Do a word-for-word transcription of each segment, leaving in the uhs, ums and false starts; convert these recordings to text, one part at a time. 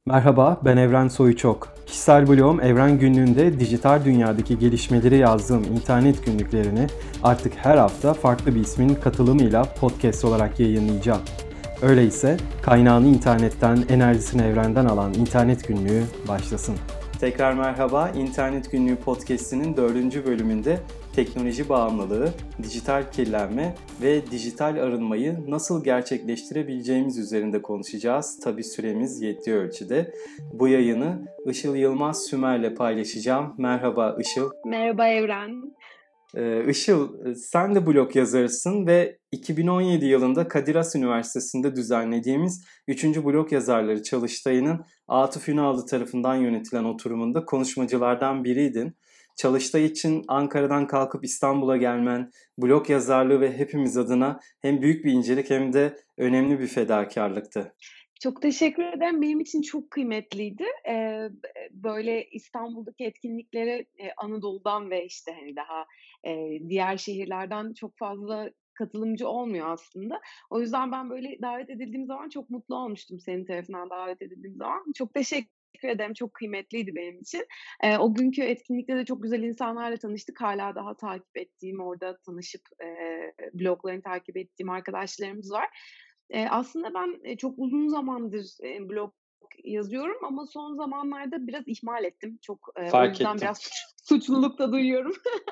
Merhaba, ben Evren Soyuçok. Kişisel blogum Evren Günlüğü'nde dijital dünyadaki gelişmeleri yazdığım internet günlüklerini artık her hafta farklı bir ismin katılımıyla podcast olarak yayınlayacağım. Öyleyse kaynağını internetten, enerjisini evrenden alan internet günlüğü başlasın. Tekrar merhaba, İnternet Günlüğü Podcast'inin dördüncü bölümünde teknoloji bağımlılığı, dijital kirlenme ve dijital arınmayı nasıl gerçekleştirebileceğimiz üzerinde konuşacağız. Tabii süremiz yettiği ölçüde. Bu yayını Işıl Yılmaz Sümer'le paylaşacağım. Merhaba Işıl. Merhaba Evren. Ee, Işıl, sen de blog yazarısın ve iki bin on yedi yılında Kadir Has Üniversitesi'nde düzenlediğimiz üçüncü Blog Yazarları Çalıştayı'nın Atıf Ünallı tarafından yönetilen oturumunda konuşmacılardan biriydin. Çalıştay için Ankara'dan kalkıp İstanbul'a gelmen, blog yazarlığı ve hepimiz adına hem büyük bir incelik hem de önemli bir fedakarlıktı. Çok teşekkür ederim. Benim için çok kıymetliydi. Eee, böyle İstanbul'daki etkinliklere eee, Anadolu'dan ve işte hani daha eee, diğer şehirlerden çok fazla katılımcı olmuyor aslında. O yüzden ben böyle davet edildiğim zaman çok mutlu olmuştum senin tarafından davet edildiğim zaman. Çok teşekkür ederim. Çok kıymetliydi benim için. Eee, o günkü etkinlikte de çok güzel insanlarla tanıştık. Hala daha takip ettiğim, orada tanışıp eee, bloglarını takip ettiğim arkadaşlarımız var. Eee, aslında ben, eee, çok uzun zamandır, eee, blog yazıyorum ama son zamanlarda biraz ihmal ettim. Çok, eee, o Fark yüzden ettim. biraz suç suçluluk da duyuyorum.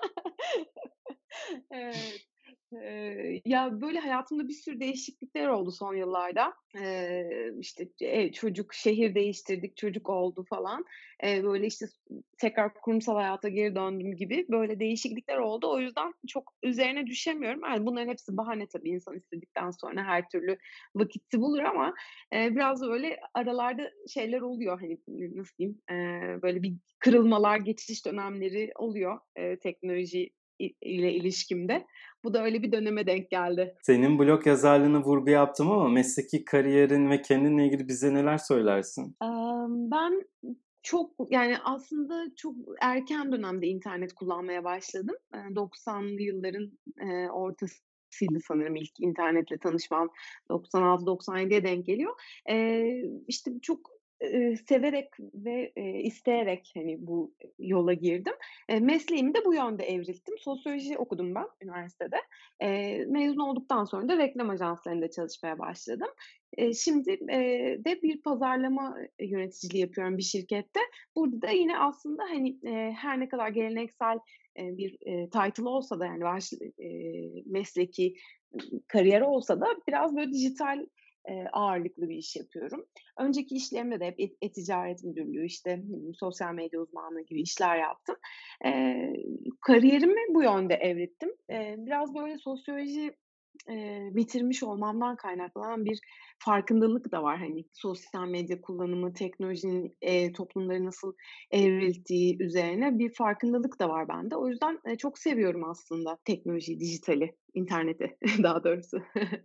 Evet. Eee, ya, böyle hayatımda bir sürü değişiklikler oldu son yıllarda. Eee, işte, ev, çocuk, şehir değiştirdik, çocuk oldu falan. Eee, böyle, işte, tekrar kurumsal hayata geri döndüm gibi böyle değişiklikler oldu. O yüzden çok üzerine düşemiyorum. Yani, bunların hepsi bahane tabii. İnsan istedikten sonra her türlü vakiti bulur ama, eee, biraz da böyle aralarda şeyler oluyor, hani, nasıl diyeyim, eee, böyle bir kırılmalar, geçiş dönemleri oluyor, eee, teknoloji i ile ilişkimde. Bu da öyle bir döneme denk geldi. Senin blog yazarlığına vurgu yaptım ama mesleki kariyerin ve kendinle ilgili bize neler söylersin? Emm, ben çok, yani, aslında çok erken dönemde internet kullanmaya başladım. Eee, doksanlı yılların, eee, ortasıydı sanırım ilk internetle tanışmam. doksan altı doksan yediye denk geliyor. Eee, işte, çok, eee, severek ve, eee, isteyerek, hani, bu yola girdim. Eee, mesleğimi de bu yönde evrilttim. Sosyoloji okudum ben üniversitede. Eee, mezun olduktan sonra da reklam ajanslarında çalışmaya başladım. Eee, şimdi, eee, de bir pazarlama, eee, yöneticiliği yapıyorum bir şirkette. Burada da yine aslında, hani, eee, her ne kadar geleneksel, eee, bir, eee, title olsa da yani baş eee, mesleki kariyer olsa da biraz böyle dijital, eee, ağırlıklı bir iş yapıyorum. Önceki işlerimde de hep e e-ticaret müdürlüğü, işte, ne bileyim, sosyal medya uzmanlığı gibi işler yaptım. Eee, kariyerimi bu yönde evrittim. Eee, biraz böyle sosyoloji Eee, bitirmiş olmamdan kaynaklanan bir farkındalık da var. Hani, sosyal medya kullanımı, teknolojinin, eee, toplumları nasıl evrildiği üzerine bir farkındalık da var bende. O yüzden, eee, çok seviyorum aslında teknolojiyi, dijitali, interneti daha doğrusu.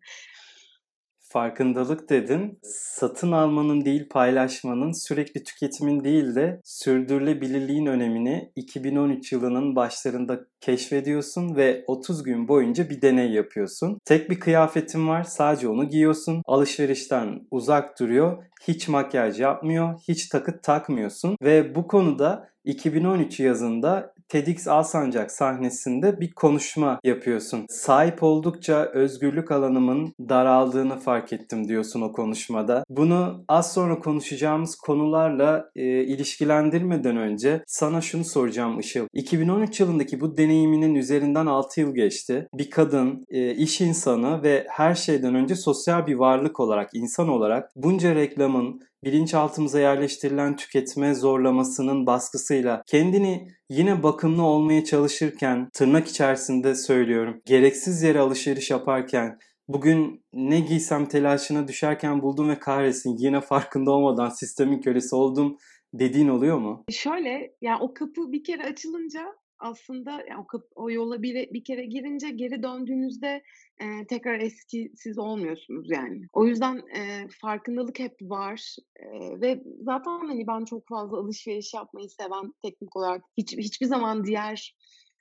Farkındalık dedin. Satın almanın değil paylaşmanın, sürekli tüketimin değil de sürdürülebilirliğin önemini iki bin on üç yılının başlarında keşfediyorsun ve otuz gün boyunca bir deney yapıyorsun. Tek bir kıyafetin var, sadece onu giyiyorsun. Alışverişten uzak duruyor, hiç makyaj yapmıyor, hiç takı takmıyorsun ve bu konuda iki bin on üç yazında TEDx Alsancak sahnesinde bir konuşma yapıyorsun. Sahip oldukça özgürlük alanımın daraldığını fark ettim diyorsun o konuşmada. Bunu az sonra konuşacağımız konularla e, ilişkilendirmeden önce sana şunu soracağım Işıl. iki bin on üç yılındaki bu deneyiminin üzerinden altı yıl geçti. Bir kadın, e, iş insanı ve her şeyden önce sosyal bir varlık olarak, insan olarak bunca reklamın, bilinçaltımıza yerleştirilen tüketme zorlamasının baskısıyla kendini yine bakımlı olmaya çalışırken, tırnak içerisinde söylüyorum, gereksiz yere alışveriş yaparken, bugün ne giysem telaşına düşerken buldum ve kahretsin yine farkında olmadan sistemin kölesi oldum dediğin oluyor mu? Şöyle, ya, o kapı bir kere açılınca aslında, ya, o kapı o yola bir bir kere girince geri döndüğünüzde, eee, tekrar eskisiz olmuyorsunuz yani. O yüzden, eee, farkındalık hep var, eee, ve zaten, hani, ben çok fazla alışveriş yapmayı seven, teknik olarak hiç hiçbir zaman diğer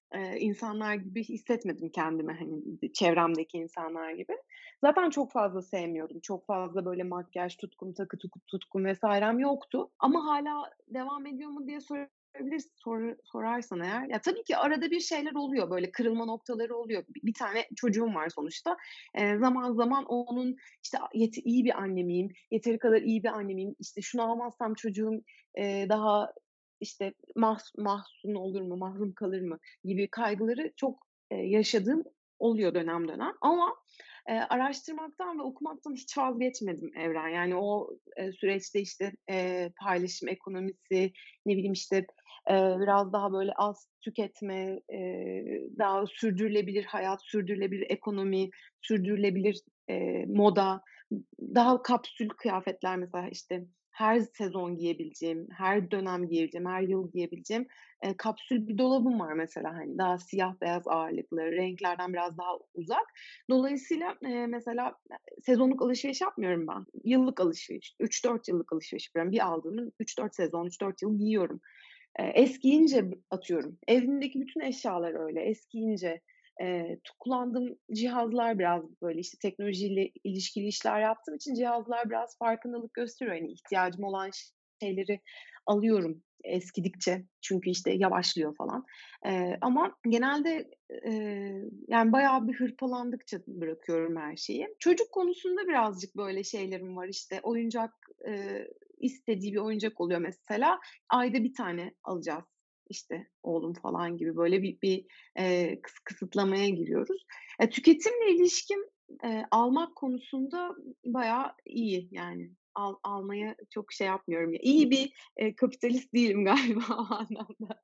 eee, insanlar gibi hissetmedim kendimi, hani, çevremdeki insanlar gibi. Zaten çok fazla sevmiyordum. Çok fazla böyle makyaj tutkum, takı tuku tutkum vesairem yoktu ama hâlâ devam ediyor mu diye sorabilirsin sor sorarsan eğer, ya, tabii ki arada bir şeyler oluyor, böyle kırılma noktaları oluyor. Bi bir tane çocuğum var sonuçta. Eee, zaman zaman onun, işte, a yeti iyi bir anne miyim, yeteri kadar iyi bir anne miyim, işte, şunu almazsam çocuğum, eee, daha, işte, mahs mahzun olur mu, mahrum kalır mı gibi kaygıları çok, eee, yaşadığım oluyor dönem dönem ama, eee, araştırmaktan ve okumaktan hiç vazgeçmedim Evren. Yani o, eee, süreçte, işte, eee, paylaşım ekonomisi, ne bileyim, işte, eee, biraz daha böyle az tüketme, eee, daha sürdürülebilir hayat, sürdürülebilir ekonomi, sürdürülebilir, eee, moda, daha kapsül kıyafetler mesela, işte, her sezon giyebileceğim, her dönem giyebileceğim, her yıl giyebileceğim, eee, kapsül bir dolabım var mesela, hani, daha siyah beyaz ağırlıklı, renklerden biraz daha uzak. Dolayısıyla, eee, mesela, sezonluk alışveriş yapmıyorum ben. Yıllık alışveriş, üç dört yıllık alışveriş yapıyorum. Bir aldığımı üç dört sezon, üç dört yıl giyiyorum. Eee, eskiyince b atıyorum. Evimdeki bütün eşyalar öyle. Eskiyince, eee, tu kullandığım cihazlar biraz böyle, işte, teknolojiyle ilişkili işler yaptığım için cihazlar biraz farkındalık gösteriyor. Hani, ihtiyacım olan şeyleri alıyorum eskidikçe çünkü, işte, yavaşlıyor falan. Eee, ama genelde, eee, yani, bayağı bir hırpalandıkça bırakıyorum her şeyi. Çocuk konusunda birazcık böyle şeylerim var, işte, oyuncak, eee, istediği bir oyuncak oluyor mesela. Ayda bir tane alacağız, işte, oğlum falan gibi böyle bir bir, eee, kıs kısıtlamaya giriyoruz. Eee, tüketimle ilişkim, eee, almak konusunda bayağı iyi yani. Al almaya çok şey yapmıyorum. Ya, iyi bir, eee, kapitalist değilim galiba o anlamda.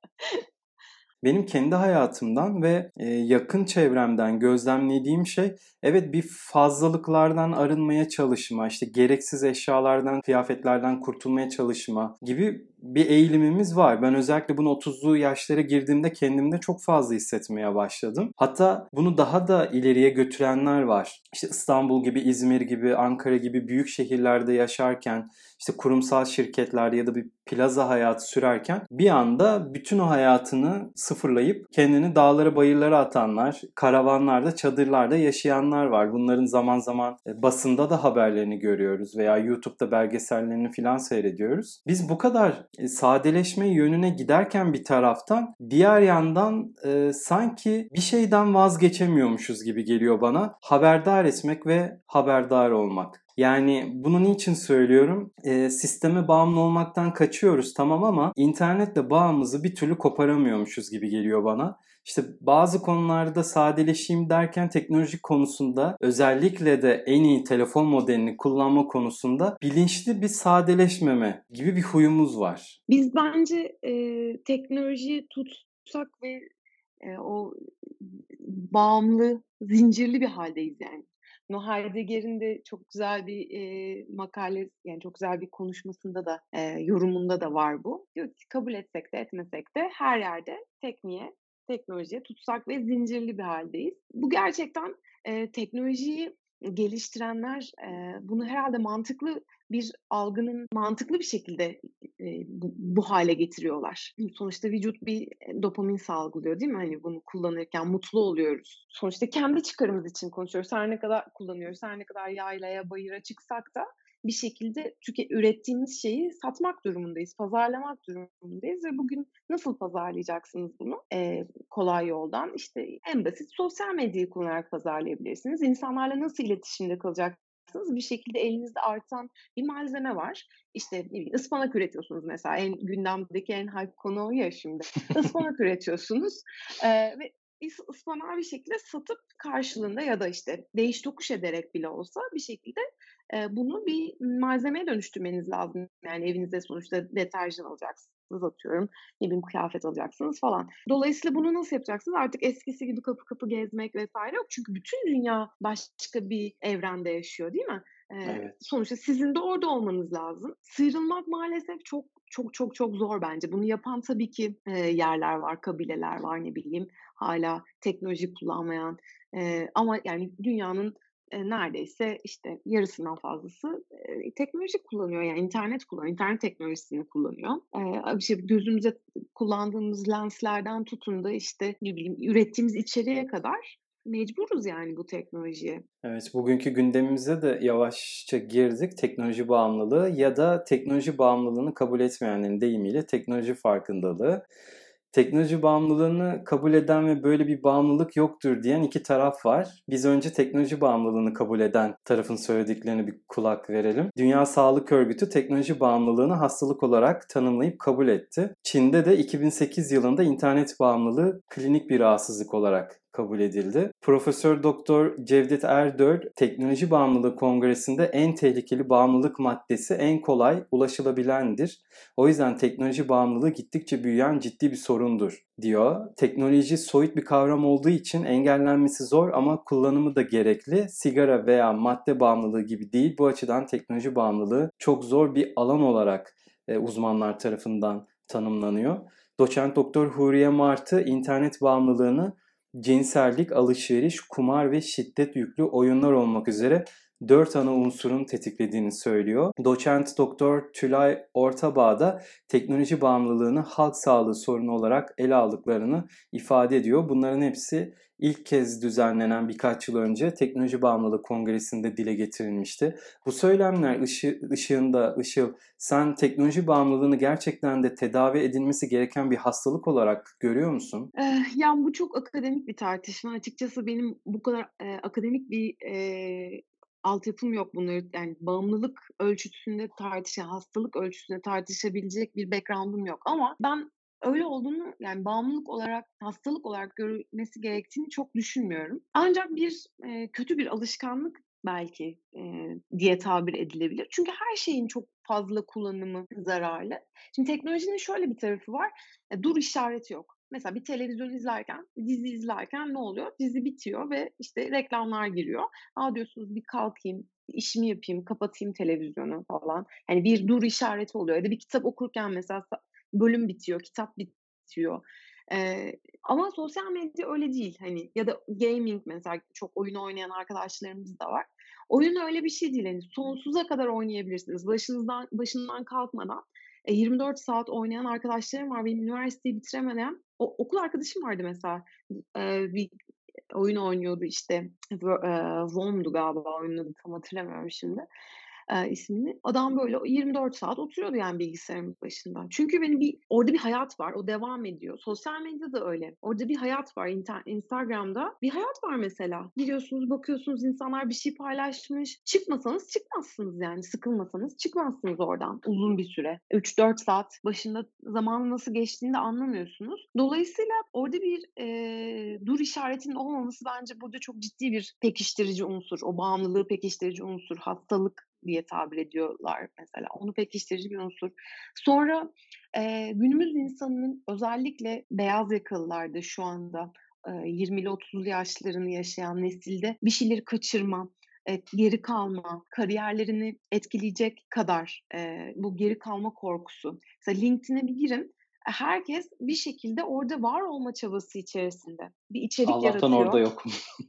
Benim kendi hayatımdan ve, eee, yakın çevremden gözlemlediğim şey, evet, bir fazlalıklardan arınmaya çalışma, işte, gereksiz eşyalardan, kıyafetlerden kurtulmaya çalışma gibi bir eğilimimiz var. Ben özellikle bunu otuzlu yaşlara girdiğimde kendimde çok fazla hissetmeye başladım. Hatta bunu daha da ileriye götürenler var. İşte, İstanbul gibi, İzmir gibi, Ankara gibi büyük şehirlerde yaşarken, işte, kurumsal şirketlerde ya da bir plaza hayatı sürerken bir anda bütün o hayatını sıfırlayıp kendini dağlara bayırlara atanlar, karavanlarda, çadırlarda yaşayanlar var. Bunların zaman zaman e, basında da haberlerini görüyoruz veya YouTube'da belgesellerini filan seyrediyoruz. Biz bu kadar e, sadeleşme yönüne giderken bir taraftan, diğer yandan e, sanki bir şeyden vazgeçemiyormuşuz gibi geliyor bana. Haberdar etmek ve haberdar olmak. Yani bunu niçin söylüyorum? E, sisteme bağımlı olmaktan kaçıyoruz tamam ama internetle bağımızı bir türlü koparamıyormuşuz gibi geliyor bana. İşte bazı konularda sadeleşeyim derken teknolojik konusunda özellikle de en iyi telefon modelini kullanma konusunda bilinçli bir sadeleşmeme gibi bir huyumuz var. Biz bence, eee, teknolojiyi tutsak ve, eee, o bağımlı, zincirli bir hâldeyiz yani. Bunu Heidegger'in de çok güzel bir, eee, makale, yani çok güzel bir konuşmasında da, eee, yorumunda da var bu. Diyor ki kabul etsek de etmesek de her yerde tekniğe, teknolojiye tutsak ve zincirli bir hâldeyiz. Bu gerçekten, eee, teknolojiyi geliştirenler, eee, bunu herhâlde mantıklı bir algının mantıklı bir şekilde, eee, bu bu hâle getiriyorlar. Sonuçta vücut bir, eee, dopamin salgılıyor, değil mi? Hani, bunu kullanırken mutlu oluyoruz. Sonuçta kendi çıkarımız için konuşuyoruz. Her ne kadar kullanıyoruz, her ne kadar yaylaya, bayıra çıksak da bir şekilde tüke ürettiğimiz şeyi satmak durumundayız, pazarlamak durumundayız ve bugün nasıl pazarlayacaksınız bunu? Eee, kolay yoldan, işte, en basit sosyal medyayı kullanarak pazarlayabilirsiniz. İnsanlarla nasıl iletişimde kalacaksınız? Bir şekilde elinizde artan bir malzeme var. İşte, ne bileyim, ıspanak üretiyorsunuz mesela. En gündemdeki en hype konu o ya şimdi. Ispanak üretiyorsunuz, eee, ve is ıspanağı bir şekilde satıp karşılığında ya da, işte, değiş tokuş ederek bile olsa bir şekilde, eee, bunu bir malzemeye dönüştürmeniz lazım. Yani evinize sonuçta deterjan alacaksınız atıyorum, ne bileyim, kıyafet alacaksınız falan. Dolayısıyla bunu nasıl yapacaksınız? Artık eskisi gibi kapı kapı gezmek vesaire yok. Çünkü bütün dünya başka bir evrende yaşıyor, değil mi? Eee, Evet. sonuçta sizin de orada olmanız lazım. Sıyrılmak maalesef çok, çok, çok, çok zor bence. Bunu yapan tabii ki, eee, yerler var, kabileler var, ne bileyim, hâlâ teknoloji kullanmayan, eee, ama yani dünyanın eee, neredeyse, işte, yarısından fazlası, eee, teknoloji kullanıyor, yani internet kullanıyor, internet teknolojisini kullanıyor. Eee, a işte, gözümüze kullandığımız lenslerden tutun da, işte, ne bileyim, ürettiğimiz içeriğe kadar mecburuz yani bu teknolojiye. Evet, bugünkü gündemimize de yavaşça girdik. Teknoloji bağımlılığı ya da teknoloji bağımlılığını kabul etmeyenlerin deyimiyle teknoloji farkındalığı. Teknoloji bağımlılığını kabul eden ve böyle bir bağımlılık yoktur diyen iki taraf var. Biz önce teknoloji bağımlılığını kabul eden tarafın söylediklerine bir kulak verelim. Dünya Sağlık Örgütü teknoloji bağımlılığını hastalık olarak tanımlayıp kabul etti. Çin'de de iki bin sekiz yılında internet bağımlılığı klinik bir rahatsızlık olarak kabul edildi. Profesör Doktor Cevdet Erdör, Teknoloji Bağımlılığı Kongresi'nde en tehlikeli bağımlılık maddesi en kolay ulaşılabilendir. O yüzden teknoloji bağımlılığı gittikçe büyüyen ciddi bir sorundur diyor. Teknoloji soyut bir kavram olduğu için engellenmesi zor ama kullanımı da gerekli. Sigara veya madde bağımlılığı gibi değil. Bu açıdan teknoloji bağımlılığı çok zor bir alan olarak e, uzmanlar tarafından tanımlanıyor. Doçent Doktor Huriye Martı internet bağımlılığını cinsellik, alışveriş, kumar ve şiddet yüklü oyunlar olmak üzere dört ana unsurun tetiklediğini söylüyor. Doçent Doktor Tülay Ortabağ da teknoloji bağımlılığını halk sağlığı sorunu olarak ele aldıklarını ifade ediyor. Bunların hepsi ilk kez düzenlenen birkaç yıl önce Teknoloji Bağımlılığı Kongresi'nde dile getirilmişti. Bu söylemler ışı, ışığında Işıl, sen teknoloji bağımlılığını gerçekten de tedavi edilmesi gereken bir hastalık olarak görüyor musun? Eee, ya, bu çok akademik bir tartışma. Açıkçası benim bu kadar, eee, akademik bir, eee, altyapım yok bunları yani bağımlılık ölçüsünde tartışa hastalık ölçüsünde tartışabilecek bir background'um yok ama ben öyle olduğunu, yani bağımlılık olarak, hastalık olarak görülmesi gerektiğini çok düşünmüyorum. Ancak bir, eee, kötü bir alışkanlık belki, eee, diye tabir edilebilir. Çünkü her şeyin çok fazla kullanımı zararlı. Şimdi teknolojinin şöyle bir tarafı var, eee, dur işareti yok. Mesela bir televizyon izlerken, dizi izlerken ne oluyor? Dizi bitiyor ve, işte, reklamlar giriyor. A, diyorsunuz bir kalkayım, işimi yapayım, kapatayım televizyonu falan. Hani bir dur işareti oluyor ya da bir kitap okurken mesela sa bölüm bitiyor, kitap bitiyor. Eee, ama sosyal medya öyle değil, hani, ya da gaming mesela çok oyun oynayan arkadaşlarımız da var. Oyun öyle bir şey değil, hani, sonsuza kadar oynayabilirsiniz. Başınızdan başından kalkmadan. E, yirmi dört saat oynayan arkadaşlarım var. Benim üniversiteyi bitiremeden o okul arkadaşım vardı mesela. Eee, bir oyun oynuyordu işte. Vö eee, Worm'du galiba oyunun adı, tam hatırlamıyorum şimdi, eee, ismini. Adam böyle yirmi dört saat oturuyordu yani bilgisayarın başında. Çünkü benim bir orada bir hayat var, o devam ediyor. Sosyal medya da öyle. Orada bir hayat var. İnter Instagram'da bir hayat var mesela. Giriyorsunuz, bakıyorsunuz insanlar bir şey paylaşmış. Çıkmasanız çıkmazsınız yani. Sıkılmasanız çıkmazsınız oradan uzun bir süre. üç dört saat başında zamanın nasıl geçtiğini de anlamıyorsunuz. Dolayısıyla orada bir, eee, dur işaretinin olmaması bence burada çok ciddi bir pekiştirici unsur. O bağımlılığı pekiştirici unsur. Hastalık diye tabir ediyorlar mesela. Onu pekiştirici bir unsur. Sonra, eee, günümüz insanının özellikle beyaz yakalılarda şu anda, eee, yirmili otuzlu yaşlarını yaşayan nesilde bir şeyleri kaçırma, eee, geri kalma, kariyerlerini etkileyecek kadar, eee, bu geri kalma korkusu. Mesela LinkedIn'e bir girin, e, herkes bir şekilde orada var olma çabası içerisinde. Bir içerik Allah'tan orada yaratıyor. yokum.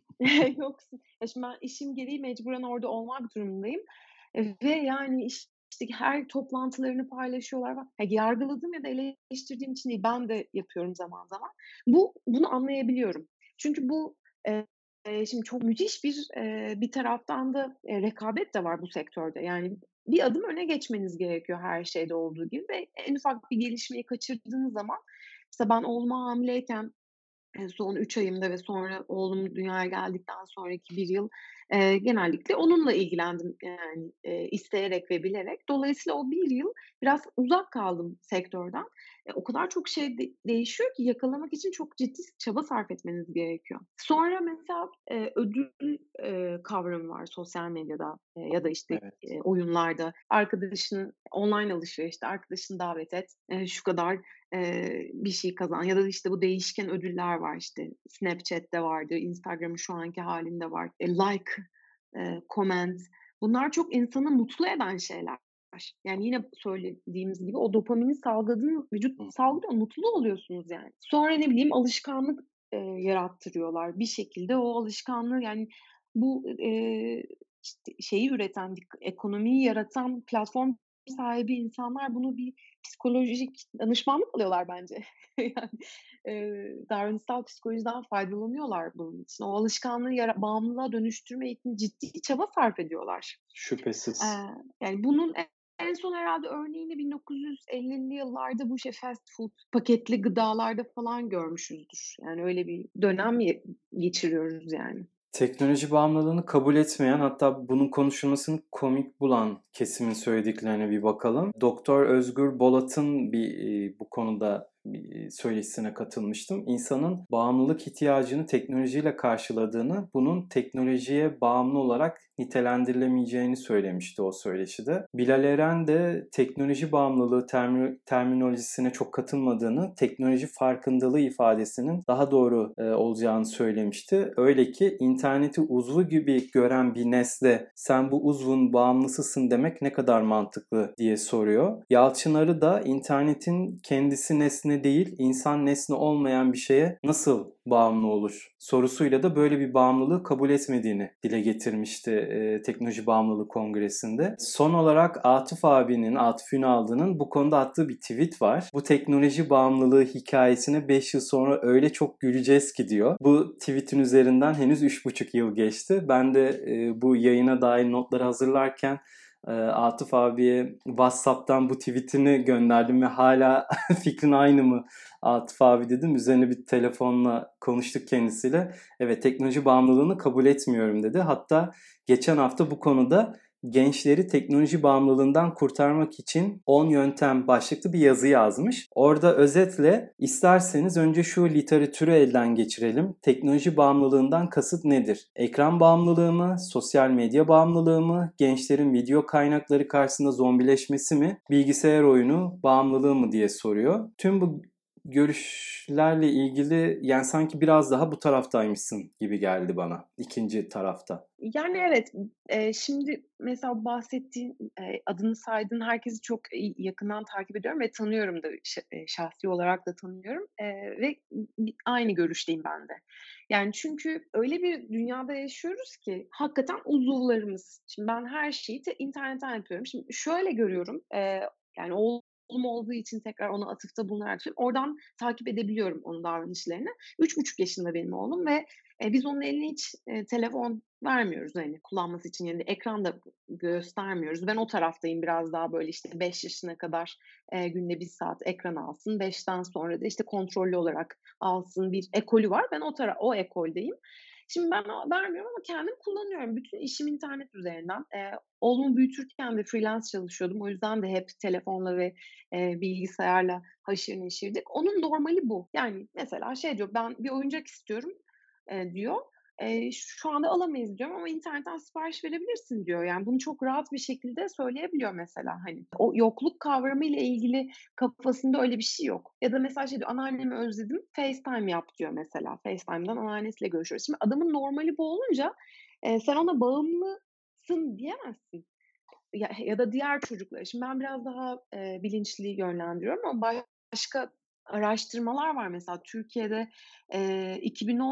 Yoksun. Ya, şimdi ben işim gereği mecburen orada olmak durumundayım, eee, ve yani, işte, her toplantılarını paylaşıyorlar falan. Ya, yargıladığım ya da eleştirdiğim için değil, ben de yapıyorum zaman zaman. Bu bunu anlayabiliyorum. Çünkü bu, eee, şimdi çok müthiş bir, eee, bir taraftan da, eee, rekabet de var bu sektörde. Yani bir adım öne geçmeniz gerekiyor her şeyde olduğu gibi ve en ufak bir gelişmeyi kaçırdığınız zaman mesela ben oğluma hamileyken Eee, son üç ayımda ve sonra oğlum dünyaya geldikten sonraki bir yıl, eee, genellikle onunla ilgilendim, yani, eee, isteyerek ve bilerek. Dolayısıyla o bir yıl biraz uzak kaldım sektörden. E, o kadar çok şey de değişiyor ki yakalamak için çok ciddi çaba sarf etmeniz gerekiyor. Sonra mesela, eee, ödül, eee, kavramı var sosyal medyada, eee, ya da, işte, Evet. eee, oyunlarda. Arkadaşını online alışverişte arkadaşını davet et, eee, şu kadar Eee, bir şey kazan ya da, işte, bu değişken ödüller var, işte, Snapchat'te vardı, Instagram'ın şu anki hâlinde var. E, like, eee, comment bunlar çok insanı mutlu eden şeyler. Yani, yine söylediğimiz gibi o dopamini salgıladığınız vücut Hı. salgılıyor, mutlu oluyorsunuz yani. Sonra ne bileyim alışkanlık, eee, yarattırıyorlar. Bir şekilde o alışkanlığı yani bu, eee, işte, şeyi üreten, dik ekonomiyi yaratan platform sahibi insanlar bunu bir psikolojik danışmanlık alıyorlar bence. Yani, eee, davranışsal psikolojiden faydalanıyorlar bunun için. O alışkanlığı yara bağımlılığa dönüştürme için ciddi çaba sarf ediyorlar. Eee, Şüphesiz. Yani, bunun en en son herhâlde örneğini bin dokuz yüz ellili yıllarda bu, şey, fast food, paketli gıdalarda falan görmüşüzdür. Yani, öyle bir dönem ye geçiriyoruz yani. Teknoloji bağımlılığını kabul etmeyen, hatta bunun konuşulmasını komik bulan kesimin söylediklerine bir bakalım. Doktor Özgür Bolat'ın bir, eee, bu konuda bir söyleşisine katılmıştım. İnsanın bağımlılık ihtiyacını teknolojiyle karşıladığını, bunun teknolojiye bağımlı olarak nitelendirilemeyeceğini söylemişti o söyleşide. Bilal Eren de teknoloji bağımlılığı termi terminolojisine çok katılmadığını, teknoloji farkındalığı ifadesinin daha doğru e, olacağını söylemişti. Öyle ki interneti uzvu gibi gören bir nesle sen bu uzvun bağımlısısın demek ne kadar mantıklı diye soruyor. Yalçın Arı da internetin kendisi nesne değil, insan nesne olmayan bir şeye nasıl bağımlı olur sorusuyla da böyle bir bağımlılığı kabul etmediğini dile getirmişti e, Teknoloji Bağımlılığı Kongresi'nde. Son olarak Atıf abinin, Atıf Ünaldı'nın bu konuda attığı bir tweet var. Bu teknoloji bağımlılığı hikayesine beş yıl sonra öyle çok güleceğiz ki diyor. Bu tweetin üzerinden henüz üç buçuk yıl geçti. Ben de e, bu yayına dair notları hazırlarken Atıf abiye WhatsApp'tan bu tweetini gönderdim ve hala fikrin aynı mı Atıf abi dedim. Üzerine bir telefonla konuştuk kendisiyle. Evet, teknoloji bağımlılığını kabul etmiyorum dedi. Hatta geçen hafta bu konuda gençleri teknoloji bağımlılığından kurtarmak için on yöntem başlıklı bir yazı yazmış. Orada özetle isterseniz önce şu literatürü elden geçirelim. Teknoloji bağımlılığından kasıt nedir? Ekran bağımlılığı mı? Sosyal medya bağımlılığı mı? Gençlerin video kaynakları karşısında zombileşmesi mi? Bilgisayar oyunu bağımlılığı mı diye soruyor. Tüm bu görüşlerle ilgili yani sanki biraz daha bu taraftaymışsın gibi geldi bana, ikinci tarafta. Yani, evet, eee, şimdi mesela bahsettiğin, eee, adını saydığın herkesi çok iyi yakından takip ediyorum ve tanıyorum da ş eee, şahsi olarak da tanıyorum, eee, ve b aynı görüşteyim ben de. Yani, çünkü öyle bir dünyada yaşıyoruz ki hakikaten uzuvlarımız. Şimdi ben her şeyi te internetten yapıyorum. Şimdi şöyle görüyorum, eee, yani, oğlum olduğu için tekrar ona atıfta bulunarak söylüyorum. Oradan takip edebiliyorum onun davranışlarını. Üç buçuk yaşında benim oğlum ve, eee, biz onun eline hiç, eee, telefon vermiyoruz, hani, kullanması için. Yani, ekran da göstermiyoruz. Ben o taraftayım biraz daha, böyle, işte, beş yaşına kadar, eee, günde bir saat ekran alsın. beşten sonra da, işte, kontrollü olarak alsın bir ekolü var. Ben o tara o ekoldeyim. Şimdi ben o vermiyorum ama kendim kullanıyorum. Bütün işim internet üzerinden. Eee, oğlumu büyütürken de freelance çalışıyordum. O yüzden de hep telefonla ve, eee, bilgisayarla haşır neşirdik. Onun normali bu. Yani, mesela şey diyor, "Ben bir oyuncak istiyorum." eee, diyor. Eee, "Şu anda alamayız." diyorum ama internetten sipariş verebilirsin diyor. Yani, bunu çok rahat bir şekilde söyleyebiliyor mesela, hani. O yokluk kavramıyla ilgili kafasında öyle bir şey yok. Ya da mesela şey diyor, "Anneannemi özledim, FaceTime yap." diyor mesela. FaceTime'dan anneannesiyle görüşüyoruz. Şimdi adamın normali bu olunca, eee, sen ona bağımlısın diyemezsin. Ya ya da diğer çocuklara. Şimdi ben biraz daha, eee, bilinçli yönlendiriyorum ama başka araştırmalar var mesela Türkiye'de, eee, iki bin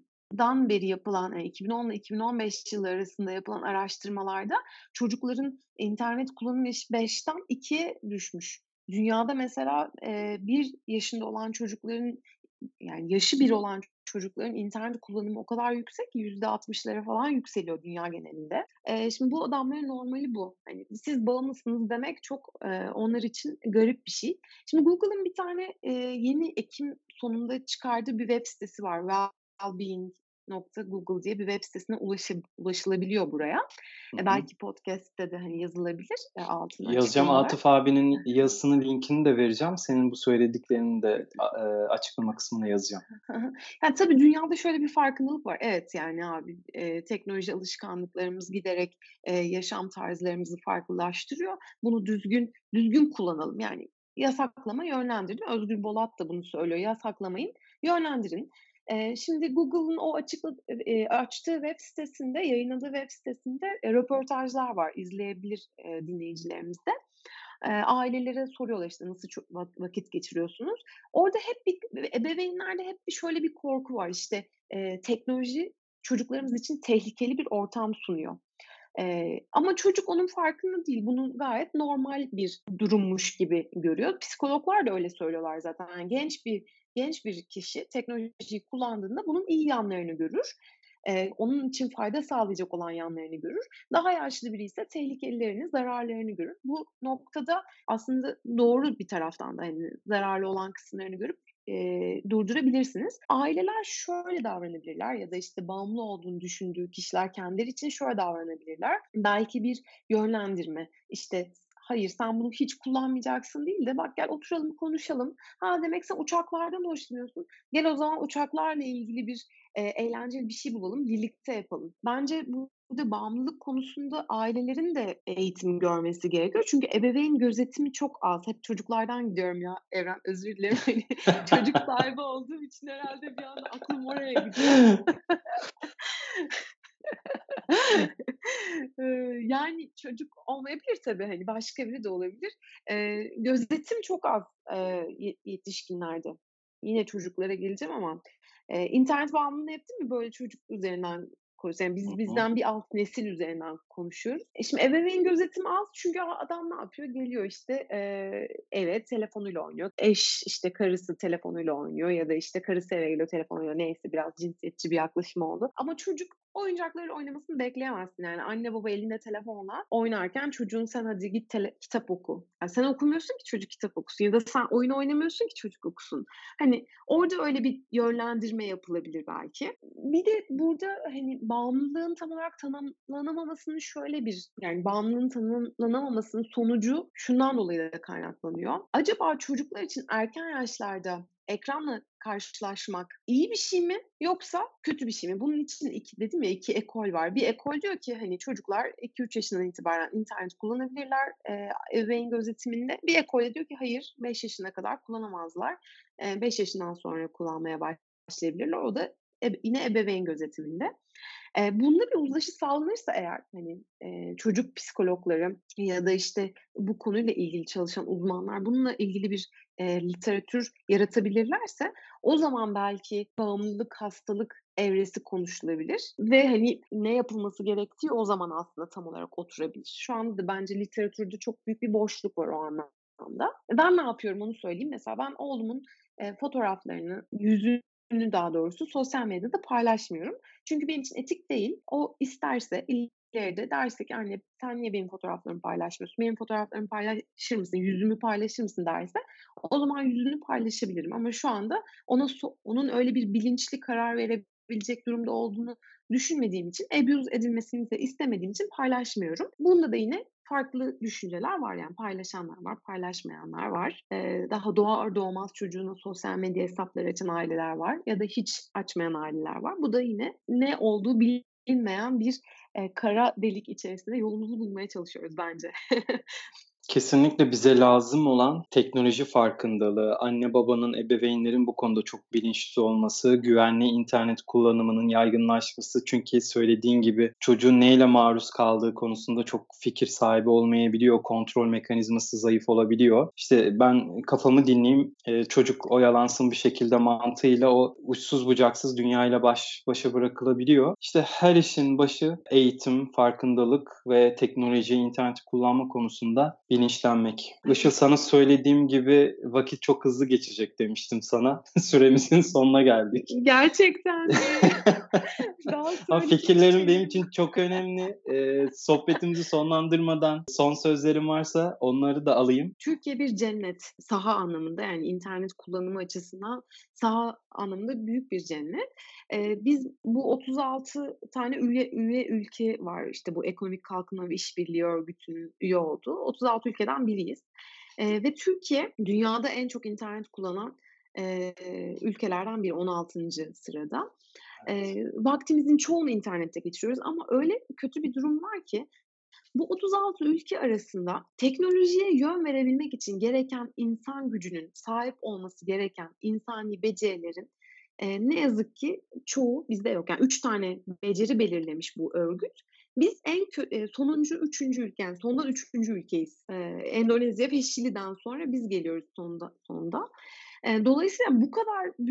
ondan beri yapılan, eee, iki bin onla iki bin on beş yılı arasında yapılan araştırmalarda çocukların internet kullanım yaşı beşten ikiye düşmüş. Dünyada mesela, eee, bir yaşında olan çocukların yani yaşı bir olan çocukların internet kullanımı o kadar yüksek ki yüzde altmışlara falan yükseliyor dünya genelinde. Eee, şimdi bu adamların normali bu. Hani, siz bağımlısınız demek çok, eee, onlar için garip bir şey. Şimdi Google'ın bir tane, eee, yeni ekim sonunda çıkardığı bir web sitesi var. wellbeing nokta google diye bir web sitesine ulaşıb ulaşılabiliyor buraya. Hı E, hı. belki podcast'te de, hani, yazılabilir, eee, altına Yazacağım. açıklamalar. Atıf abinin yazısının linkini de vereceğim. Senin bu söylediklerini de a- e, açıklama kısmına yazacağım. Hı hı. Ya, tabii dünyada şöyle bir farkındalık var. Evet, yani, abi, eee, teknoloji alışkanlıklarımız giderek, eee, yaşam tarzlarımızı farklılaştırıyor. Bunu düzgün düzgün kullanalım. Yani, yasaklama, yönlendirin. Özgür Bolat da bunu söylüyor. Yasaklamayın, yönlendirin. Eee, şimdi Google'ın o açıkla eee, açtığı web sitesinde, yayınladığı web sitesinde, eee, röportajlar var. İzleyebilir, eee, dinleyicilerimiz de. Eee, ailelere soruyorlar, işte, nasıl ço va vakit geçiriyorsunuz? Orada hep bir ebeveynlerde hep bir şöyle bir korku var, işte, eee, teknoloji çocuklarımız için tehlikeli bir ortam sunuyor. Eee, ama çocuk onun farkında değil. Bunu gayet normal bir durummuş gibi görüyor. Psikologlar da öyle söylüyorlar zaten. Yani genç bir genç bir kişi teknolojiyi kullandığında bunun iyi yanlarını görür. Eee, onun için fayda sağlayacak olan yanlarını görür. Daha yaşlı biri ise tehlikelilerini, zararlarını görür. Bu noktada aslında doğru bir taraftan da, hani, zararlı olan kısımlarını görüp, eee, durdurabilirsiniz. Aileler şöyle davranabilirler ya da, işte, bağımlı olduğunu düşündüğü kişiler kendileri için şöyle davranabilirler. Belki bir yönlendirme, işte, "Hayır, sen bunu hiç kullanmayacaksın." değil de, "Bak gel oturalım, konuşalım. Ha, demek sen uçaklardan hoşlanıyorsun. Gel o zaman uçaklarla ilgili bir, eee, eğlenceli bir şey bulalım, birlikte yapalım." Bence burada bağımlılık konusunda ailelerin de eğitim görmesi gerekiyor. Çünkü ebeveyn gözetimi çok az. Hep çocuklardan gidiyorum ya Evren, özür dilerim. Hani çocuk sahibi olduğum için herhâlde bir anda aklım oraya gidiyor. Eee, yani çocuk olmayabilir tabii, hani, başka biri de olabilir. Eee, gözetim çok az, eee, ye yetişkinlerde. Yine çocuklara geleceğim ama, eee, internet bağımlılığı hep değil mi böyle çocuk üzerinden konuşuyoruz. Yani Hı biz hı. bizden bir alt nesil üzerinden konuşuyoruz. E, şimdi ebeveyn gözetimi az çünkü a adam ne yapıyor? Geliyor, işte, eee, eve telefonuyla oynuyor. Eş, işte, karısı telefonuyla oynuyor ya da, işte, karısı eve geliyor telefonuyla neyse biraz cinsiyetçi bir yaklaşım oldu. Ama çocuk oyuncaklarıyla oynamasını bekleyemezsin. Yani anne baba elinde telefonla oynarken çocuğun sen hadi git tele kitap oku. Ya sen okumuyorsun ki çocuk kitap okusun ya da sen oyun oynamıyorsun ki çocuk okusun. Hani orada öyle bir yönlendirme yapılabilir belki. Bir de burada, hani, bağımlılığın tam olarak tanımlanamamasının şöyle bir, yani, bağımlılığın tanımlanamamasının sonucu şundan dolayı da kaynaklanıyor. Acaba çocuklar için erken yaşlarda ekranla karşılaşmak iyi bir şey mi yoksa kötü bir şey mi? Bunun için iki dedim ya iki ekol var. Bir ekol diyor ki, hani, çocuklar iki üç yaşından itibaren internet kullanabilirler, eee, ebeveyn gözetiminde. Bir ekol de diyor ki hayır, beş yaşına kadar kullanamazlar. Eee, beş yaşından sonra kullanmaya başlayabilirler. O da ebe yine ebeveyn gözetiminde. Eee, bunda bir uzlaşı sağlanırsa eğer, hani, eee, çocuk psikologları ya da, işte, bu konuyla ilgili çalışan uzmanlar bununla ilgili bir, eee, literatür yaratabilirlerse o zaman belki bağımlılık, hastalık evresi konuşulabilir ve, hani, ne yapılması gerektiği o zaman aslında tam olarak oturabilir. Şu anda da bence literatürde çok büyük bir boşluk var o anlamda. E, ben ne yapıyorum onu söyleyeyim. Mesela ben oğlumun, eee, fotoğraflarını, yüzünü daha doğrusu sosyal medyada paylaşmıyorum. Çünkü benim için etik değil. O isterse ileride derse ki "Anne, sen niye benim fotoğraflarımı paylaşmıyorsun? Benim fotoğraflarımı paylaşır mısın? Yüzümü paylaşır mısın?" derse o zaman yüzünü paylaşabilirim ama şu anda ona so onun öyle bir bilinçli karar verebilecek durumda olduğunu düşünmediğim için, abuse edilmesini de istemediğim için paylaşmıyorum. Bunda da yine farklı düşünceler var. Yani paylaşanlar var, paylaşmayanlar var. Eee, daha doğar doğmaz çocuğuna sosyal medya hesapları açan aileler var ya da hiç açmayan aileler var. Bu da yine ne olduğu bilinmeyen bir, eee, kara delik içerisinde yolumuzu bulmaya çalışıyoruz bence. Kesinlikle bize lazım olan teknoloji farkındalığı, anne babanın, ebeveynlerin bu konuda çok bilinçli olması, güvenli internet kullanımının yaygınlaşması. Çünkü söylediğin gibi çocuğun neyle maruz kaldığı konusunda çok fikir sahibi olmayabiliyor, kontrol mekanizması zayıf olabiliyor. İşte ben kafamı dinleyeyim, eee, çocuk oyalansın bir şekilde mantığıyla o uçsuz bucaksız dünyayla baş başa bırakılabiliyor. İşte her işin başı eğitim, farkındalık ve teknoloji, interneti kullanma konusunda bilinçlenmek. Işıl, Evet. sana söylediğim gibi vakit çok hızlı geçecek demiştim sana. Süremizin sonuna geldik. Gerçekten mi? Daha Ama söyleyecek fikirlerin benim şeylerim için çok önemli. Eee, sohbetimizi sonlandırmadan son sözlerin varsa onları da alayım. Türkiye bir cennet. Saha anlamında, yani internet kullanımı açısından saha anlamında büyük bir cennet. Eee, biz bu otuz altı tane üye üye ülke var, işte, bu Ekonomik Kalkınma ve İşbirliği Örgütü'nün üye olduğu otuz altı ülkeden biriyiz. Eee, ve Türkiye dünyada en çok internet kullanan, eee, ülkelerden biri, on altıncı sırada. Evet. Eee, vaktimizin çoğunu internette geçiriyoruz ama öyle kötü bir durum var ki bu otuz altı ülke arasında teknolojiye yön verebilmek için gereken insan gücünün, sahip olması gereken insani becerilerin, eee, ne yazık ki çoğu bizde yok. Yani üç tane beceri belirlemiş bu örgüt. Biz en kö eee, sonuncu üçüncü ülke, yani sondan üçüncü ülkeyiz. Eee, Endonezya ve Şili'den sonra biz geliyoruz sonda sonda. Eee, dolayısıyla bu kadar büyük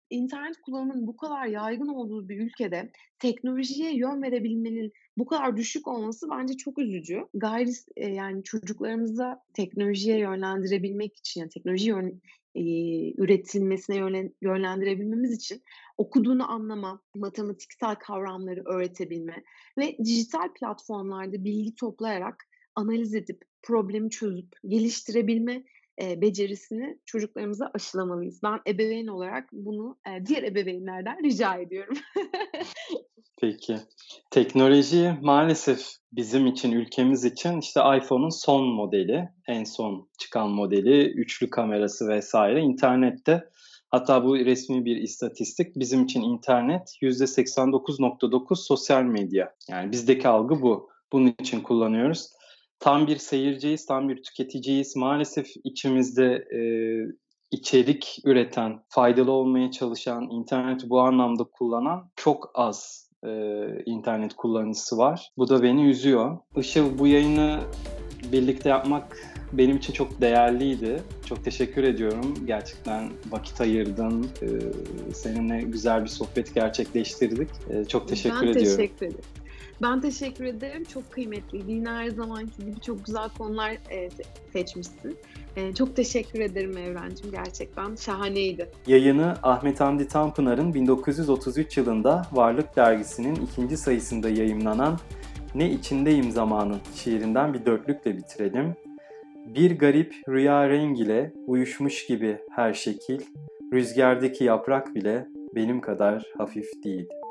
internet kullanımının bu kadar yaygın olduğu bir ülkede teknolojiye yön verebilmenin bu kadar düşük olması bence çok üzücü. Gayri eee, yani çocuklarımıza teknolojiye yönlendirebilmek için, yani teknoloji yön eee, üretilmesine yönlen yönlendirebilmemiz için okuduğunu anlama, matematiksel kavramları öğretebilme ve dijital platformlarda bilgi toplayarak analiz edip, problemi çözüp geliştirebilme, eee, becerisini çocuklarımıza aşılamalıyız. Ben ebeveyn olarak bunu, eee, diğer ebeveynlerden rica ediyorum. Peki. Teknoloji maalesef bizim için, ülkemiz için işte iPhone'un son modeli, en son çıkan modeli, üçlü kamerası vesaire internette hatta bu resmi bir istatistik. Bizim için internet yüzde seksen dokuz nokta dokuz sosyal medya. Yani bizdeki algı bu. Bunun için kullanıyoruz. Tam bir seyirciyiz, tam bir tüketiciyiz. Maalesef içimizde, eee, içerik üreten, faydalı olmaya çalışan, interneti bu anlamda kullanan çok az, eee, internet kullanıcısı var. Bu da beni üzüyor. Işıl, bu yayını birlikte yapmak benim için çok değerliydi. Çok teşekkür ediyorum. Gerçekten vakit ayırdın. Eee, seninle güzel bir sohbet gerçekleştirdik. Eee, çok teşekkür Ben ediyorum. teşekkür ederim. Ben teşekkür ederim. Çok kıymetliydi. Yine her zamanki gibi çok güzel konular, eee, se seçmişsin. Eee, çok teşekkür ederim Evrencim. Gerçekten şahaneydi. Yayını Ahmet Hamdi Tanpınar'ın bin dokuz yüz otuz üç yılında Varlık Dergisi'nin ikinci sayısında yayımlanan Ne İçindeyim Zamanın şiirinden bir dörtlükle bitirelim. Bir garip rüya rengiyle uyuşmuş gibi her şekil, rüzgardaki yaprak bile benim kadar hafif değil.